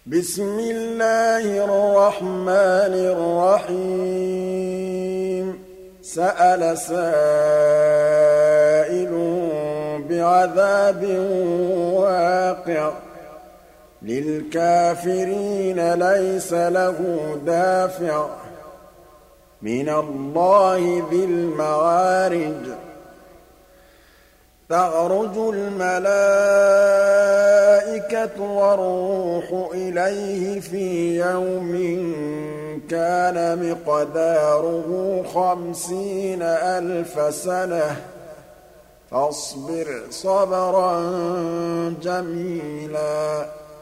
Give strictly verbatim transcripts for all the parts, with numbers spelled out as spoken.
بسم الله الرحمن الرحيم سأل سائل بعذاب واقع للكافرين ليس له دافع من الله ذي المعارج تعرج الملائكة والروح إليه في يوم كان مقداره خمسين ألف سنة فاصبر صبرا جميلا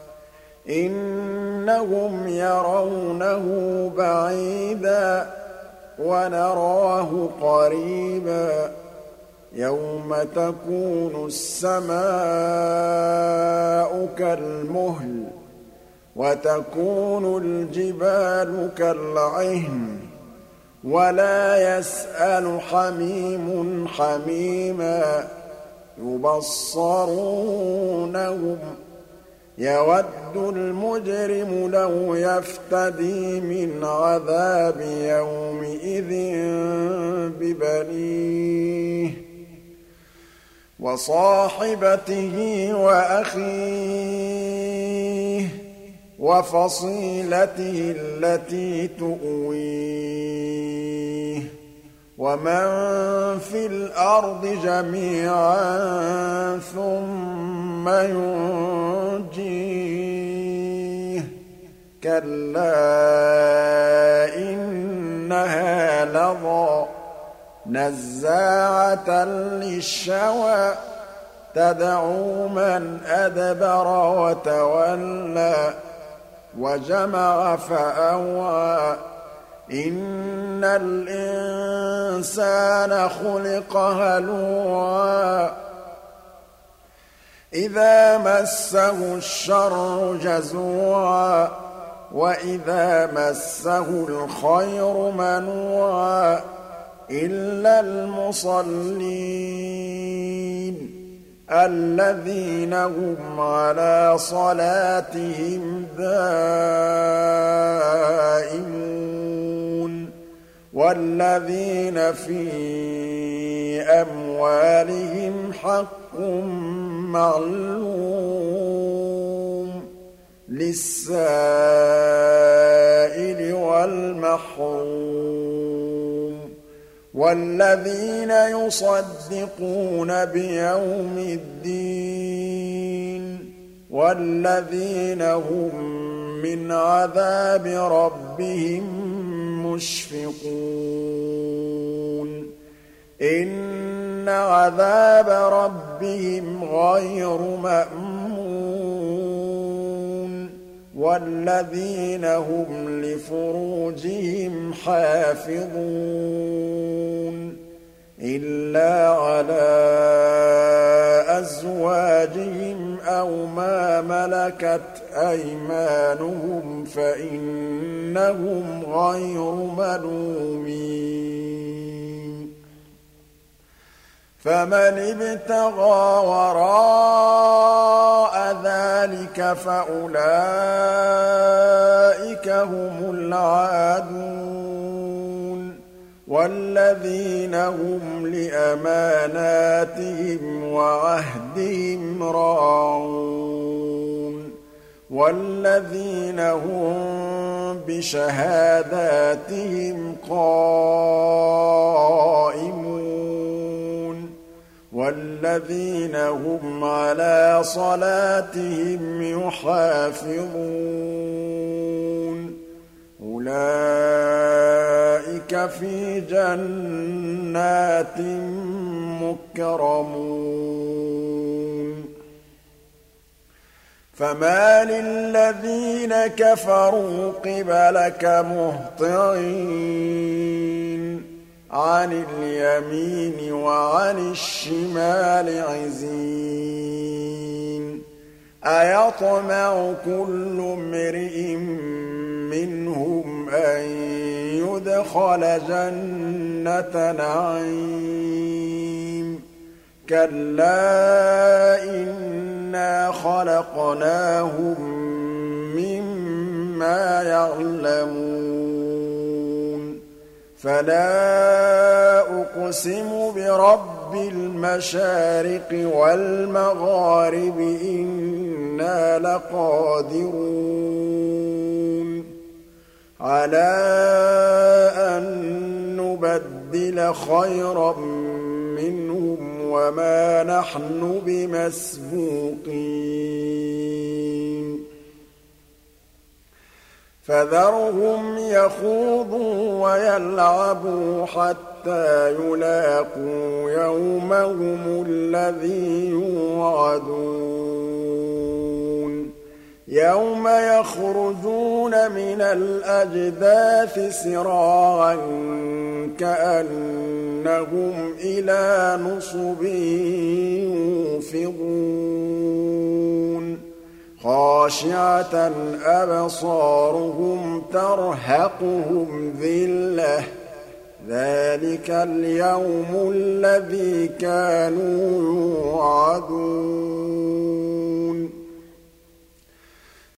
إنهم يرونه بعيدا ونراه قريبا يوم تكون السماء كالمهل وتكون الجبال كالعهن ولا يسأل حميم حميما يبصرونهم يود المجرم لو يفتدي من عذاب يومئذ ببنيه وصاحبته وأخيه وفصيلته التي تؤويه ومن في الأرض جميعا ثم ينجيه كلا إنها لظى نزاعة للشوى تدعو من أدبر وتولى وجمع فأوعى إن الإنسان خلق هلوعا إذا مسه الشر جزوعا وإذا مسه الخير منوعا إلا المصلين الذين هم على صلاتهم دائمون والذين في أموالهم حق معلوم للسائل والمحروم والذين يصدقون بيوم الدين والذين هم من عذاب ربهم مشفقون إن عذاب ربهم غير مأمون والذين هم لفروجهم حافظون إلا على أزواجهم أو ما ملكت أيمانهم فإنهم غير ملومين فمن ابتغى وراء ذلك فأولئك هم العادون والذين هم لأماناتهم وعهدهم راعون والذين هم بشهاداتهم قائمون والذين هم على صلاتهم يحافظون أولئك في جنات مكرمون فما للذين كفروا قبلك مهطعين عن اليمين وعن الشمال عزين أيطمع كل امرئ منهم أن يدخل جنة نعيم كلا إنا خلقناهم مما مِّمَّا يَعْلَمُونَ فَلَا أُقْسِمُ بِرَبِّ الْمَشَارِقِ وَالْمَغَارِبِ إِنَّا لَقَادِرُونَ عَلَىٰ أَن نُّبَدِّلَ خَيْرًا مِّنْهُمْ وَمَا نَحْنُ بِمَسْبُوقِينَ فَذَرْهُمْ يَخُوضُوا وَيَلْعَبُوا حَتَّىٰ يُلَاقُوا يَوْمَهُمُ الَّذِي يُوعَدُونَ يَوْمَ يَخْرُجُونَ مِنَ الْأَجْدَاثِ سِرَاعًا كَأَنَّهُمْ إِلَىٰ نُصُبٍ يُوفِضُونَ خَاشِعَةً أَبْصَارُهُمْ تَرْهَقُهُمْ ذِلَّةٌ ۚ ذَٰلِكَ الْيَوْمُ الَّذِي كَانُوا يُوعَدُونَ